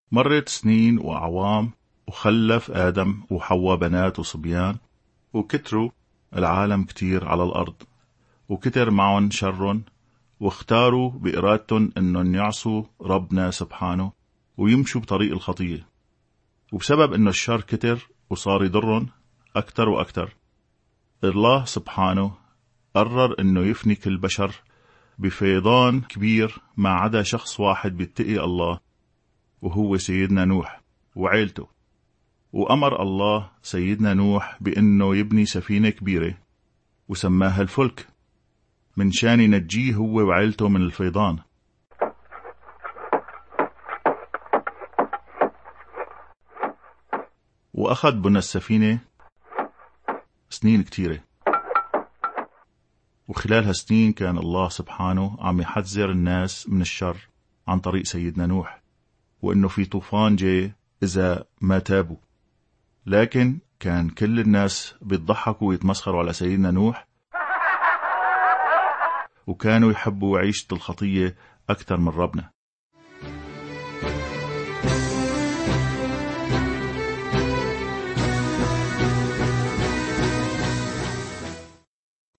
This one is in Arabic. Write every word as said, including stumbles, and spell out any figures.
مرت سنين وأعوام، وخلف آدم وحواء بنات وصبيان، وكتروا العالم كتير على الأرض، وكتر معهم شر، واختاروا بإرادتهم أنهم يعصوا ربنا سبحانه ويمشوا بطريق الخطية. وبسبب أنه الشر كتر وصار يضرهم أكتر وأكتر، الله سبحانه قرر أنه يفني كل بشر بفيضان كبير، ما عدا شخص واحد بيتقي الله، وهو سيدنا نوح وعيلته. وأمر الله سيدنا نوح بأنه يبني سفينة كبيرة وسماها الفلك، من شان ينجيه هو وعيلته من الفيضان. وأخذ بنى السفينة سنين كتيرة، وخلال هالسنين كان الله سبحانه عم يحذر الناس من الشر عن طريق سيدنا نوح، وإنه في طوفان جاي إذا ما تابوا. لكن كان كل الناس بيضحكوا ويتمسخروا على سيدنا نوح، وكانوا يحبوا عيشة الخطية أكثر من ربنا.